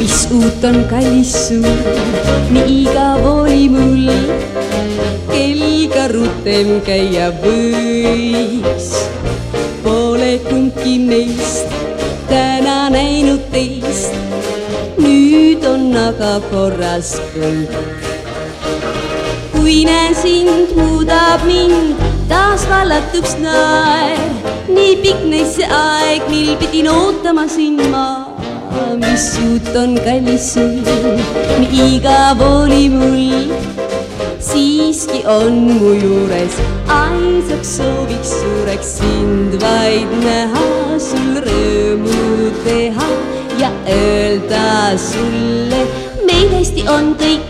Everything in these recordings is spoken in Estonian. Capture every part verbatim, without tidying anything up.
mis uut on kallis sul, nii igav oli mul, kelga rutem käia võis. Pole kumbki meist täna näinud teist, nüüd on aga korras kõik. Kui näen sind, muudab mind taas vallatuks naer, nii pikk neis see aeg, mil pidin ootama sind ma. Mis uut on kallis sul, nii igav oli mul, siiski on mu juures ainsaks sooviks suureks sind vaid näha, sul rõõmu teha ja öelda sulle, meil hästi on kõik.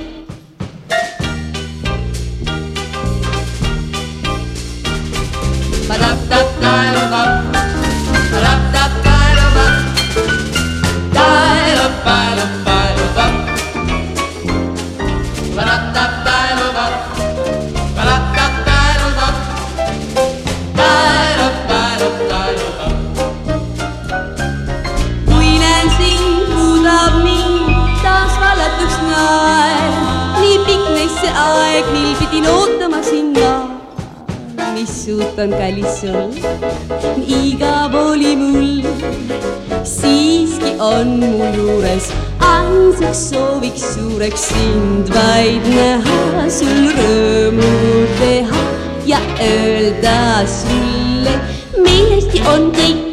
Kui näen sind, muudab mind taas vallatuks naer, nii pikk neis see aeg, mil pidin ootama sind ma. Mis uut on kallis sul, nii igav oli mul, siiski on mu juures ainsaks sooviks suureks sind vaid näha, sul rõõmu teha ja öelda sulle, meil hästi on kõik.